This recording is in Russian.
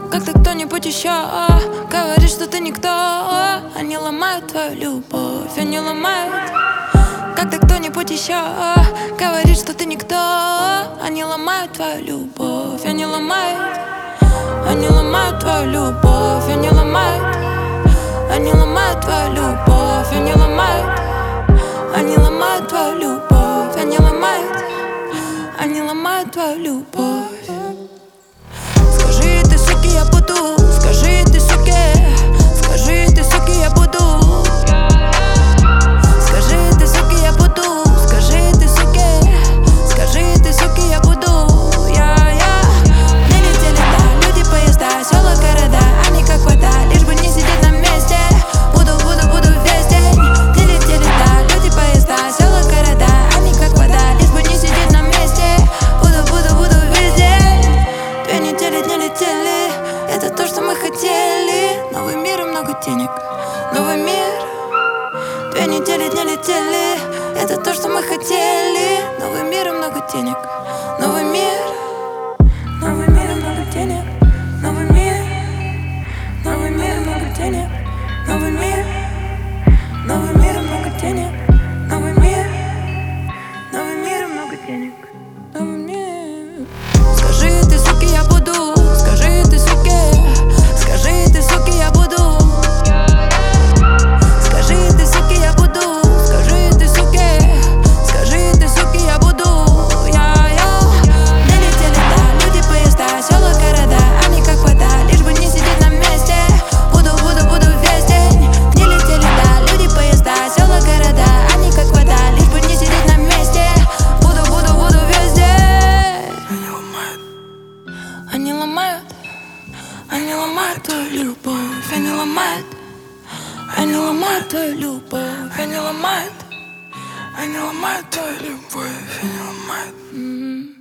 Когда кто-нибудь еще говорит, что ты никто. Они ломают твою любовь, они ломают. Когда кто-нибудь еще говорит, что ты никто. Они ломают твою любовь, они ломают. Они ломают твою любовь, они ломают. Они ломают твою любовь, они ломают. Они ломают твою любовь, они ломают. Они ломают твою любовь. Скажи ты, суки, я буду. Скажи ты, суки. Скажи ты, суки, я буду. Скажи ты, суки, я буду. Скажи ты, суки. Скажи ты, суки, я буду. Не летели, да, люди, поезда, села, города. Они как вода, лишь бы не сидеть на месте. Буду весь день. Не летели, да, люди, поезда, села, города. Они как вода, лишь бы не сидеть на месте. Буду весь день. 2 недели не летели, это то, что мы хотели. Новый мир и много денег, новый мир. 2 недели не летели, это то, что мы хотели. Новый мир и много денег, новый мир. Новый мир и много денег, новый мир. Новый мир и много денег, новый мир. Новый мир и много денег, новый мир. Новый мир и много денег, новый мир. Скажи ты, суки, я буду. Скажи ты, суки. Скажи ты, суки, я буду. Скажи ты, суки, я буду. Скажи ты, суки. Скажи ты, суки, я буду. Не летели, да, люди, поезда, села, города. Они как вода, лишь бы не сидеть на месте. Буду весь день. Не летели, да, люди, поезда, села, города. Они как вода, лишь бы не сидеть на месте. Буду весь день. Они ломают. Они ломают твою любовь, они ломают. Они ломают твою любовь, они ломают. Они ломают твою любовь, они ломают.